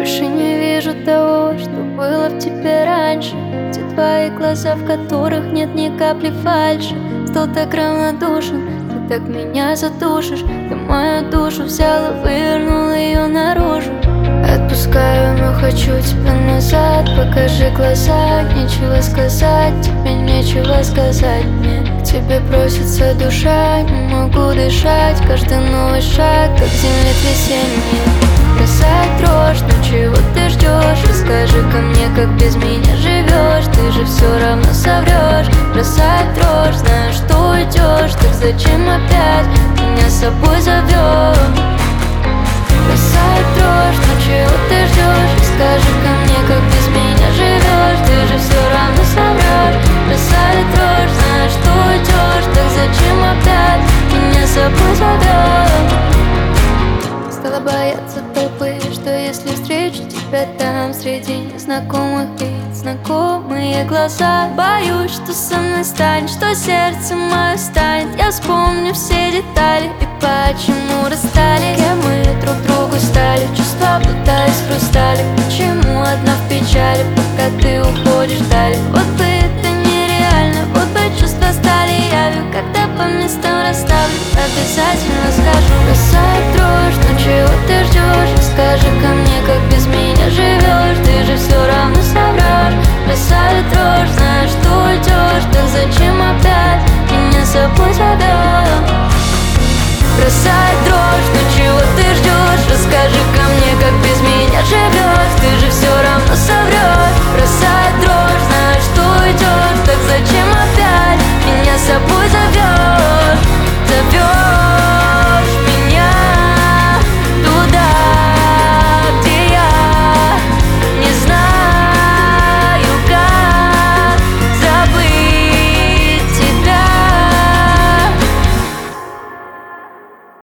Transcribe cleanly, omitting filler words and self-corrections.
Больше не вижу того, что было в тебе раньше. Те твои глаза, в которых нет ни капли фальши. Стал так равнодушен, ты так меня задушишь. Ты мою душу взял и вывернул ее наружу. Отпускаю, но хочу тебя назад. Покажи глаза, нечего сказать. Тебе нечего сказать мне. К тебе просится душа, не могу дышать. Каждый новый шаг, как земле трясение. Бросает дрожь, но чего ты ждешь? Расскажи ко мне, как без меня живешь. Ты же все равно соврешь. Бросает дрожь, знаю, что уйдешь. Так зачем опять меня с собой зовешь? Бросает дрожь, но чего ты ждешь? Расскажи ко мне, как без меня живешь. Ты же все равно соврешь. Бросает дрожь, знаю, что уйдешь. Так зачем опять меня с собой зовешь? Стала бояться толпы, что если встречу тебя там среди незнакомых лиц, знакомые глаза. Боюсь, что со мной станет, что сердце мое станет. Я вспомню все детали и почему расстались. Кем мы друг другу стали, чувства плутались в хрустале. Почему одна в печали, пока ты уходишь вдаль? Вот бы это нереально, вот бы чувства стали явью. Когда по местам расставлю, обязательно скажу. Бросает дрожь, но чего ты ждешь? Расскажи ко мне, как без меня живешь. Ты же все равно соврешь. Бросает дрожь, знаю, что уйдешь. Так зачем опять меня с собой зовешь? Бросает